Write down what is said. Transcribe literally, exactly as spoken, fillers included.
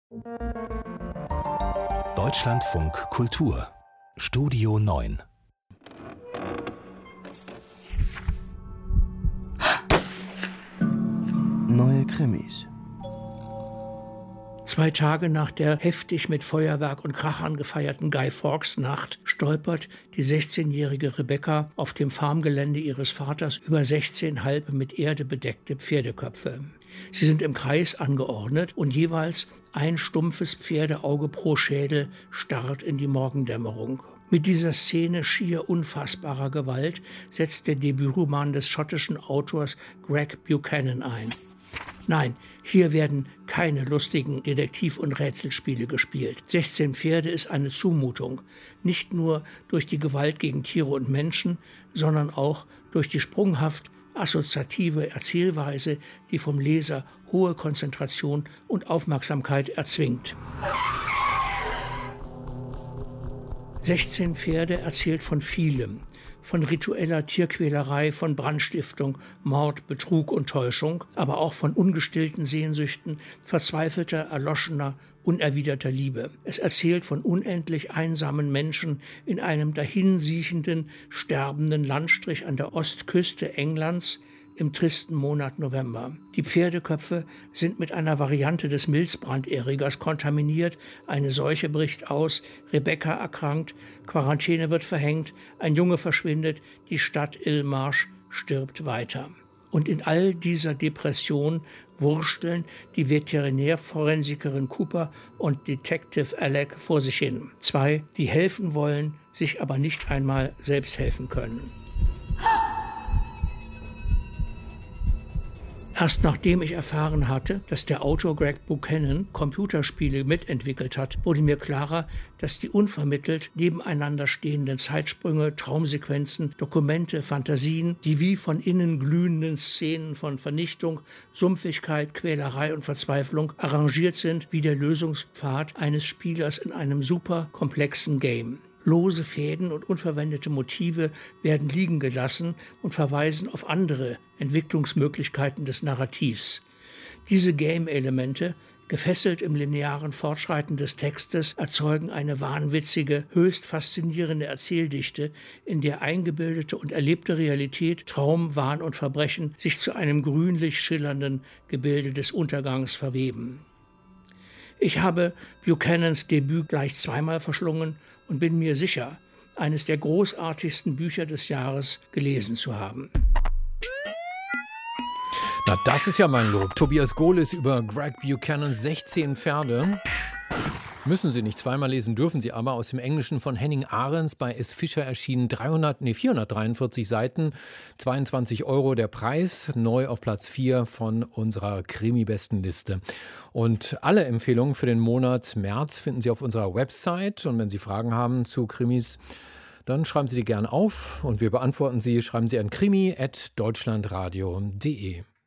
Deutschlandfunk Kultur Studio neun. Neue Krimis. Zwei Tage nach der heftig mit Feuerwerk und Krachern gefeierten Guy-Fawkes-Nacht stolpert die sechzehnjährige Rebecca auf dem Farmgelände ihres Vaters über sechzehn halb mit Erde bedeckte Pferdeköpfe. Sie sind im Kreis angeordnet und jeweils ein stumpfes Pferdeauge pro Schädel starrt in die Morgendämmerung. Mit dieser Szene schier unfassbarer Gewalt setzt der Debütroman des schottischen Autors Greg Buchanan ein. Nein, hier werden keine lustigen Detektiv- und Rätselspiele gespielt. sechzehn Pferde ist eine Zumutung, nicht nur durch die Gewalt gegen Tiere und Menschen, sondern auch durch die sprunghaft assoziative Erzählweise, die vom Leser hohe Konzentration und Aufmerksamkeit erzwingt. sechzehn Pferde erzählt von vielem, von ritueller Tierquälerei, von Brandstiftung, Mord, Betrug und Täuschung, aber auch von ungestillten Sehnsüchten, verzweifelter, erloschener, unerwiderter Liebe. Es erzählt von unendlich einsamen Menschen in einem dahinsiechenden, sterbenden Landstrich an der Ostküste Englands, im tristen Monat November. Die Pferdeköpfe sind mit einer Variante des Milzbranderregers kontaminiert, eine Seuche bricht aus, Rebecca erkrankt, Quarantäne wird verhängt, ein Junge verschwindet, die Stadt Illmarsh stirbt weiter. Und in all dieser Depression wursteln die Veterinärforensikerin Cooper und Detective Alec vor sich hin. Zwei, die helfen wollen, sich aber nicht einmal selbst helfen können. Erst nachdem ich erfahren hatte, dass der Autor Greg Buchanan Computerspiele mitentwickelt hat, wurde mir klarer, dass die unvermittelt nebeneinander stehenden Zeitsprünge, Traumsequenzen, Dokumente, Fantasien, die wie von innen glühenden Szenen von Vernichtung, Sumpfigkeit, Quälerei und Verzweiflung arrangiert sind wie der Lösungspfad eines Spielers in einem super komplexen Game. Lose Fäden und unverwendete Motive werden liegen gelassen und verweisen auf andere Entwicklungsmöglichkeiten des Narrativs. Diese Game-Elemente, gefesselt im linearen Fortschreiten des Textes, erzeugen eine wahnwitzige, höchst faszinierende Erzähldichte, in der eingebildete und erlebte Realität, Traum, Wahn und Verbrechen sich zu einem grünlich schillernden Gebilde des Untergangs verweben. Ich habe Buchanans Debüt gleich zweimal verschlungen und bin mir sicher, eines der großartigsten Bücher des Jahres gelesen zu haben. Na, das ist ja mein Lob. Tobias Gohlis über Greg Buchanans sechzehn Pferde. Müssen Sie nicht zweimal lesen, dürfen Sie aber, aus dem Englischen von Henning Ahrens, bei S. Fischer erschienen, dreihundert, nee, vierhundertdreiundvierzig Seiten, zweiundzwanzig Euro der Preis, neu auf Platz vier von unserer Krimi-Bestenliste. Und alle Empfehlungen für den Monat März finden Sie auf unserer Website. Und wenn Sie Fragen haben zu Krimis, dann schreiben Sie die gerne auf und wir beantworten sie. Schreiben Sie an krimi at deutschlandradio punkt de.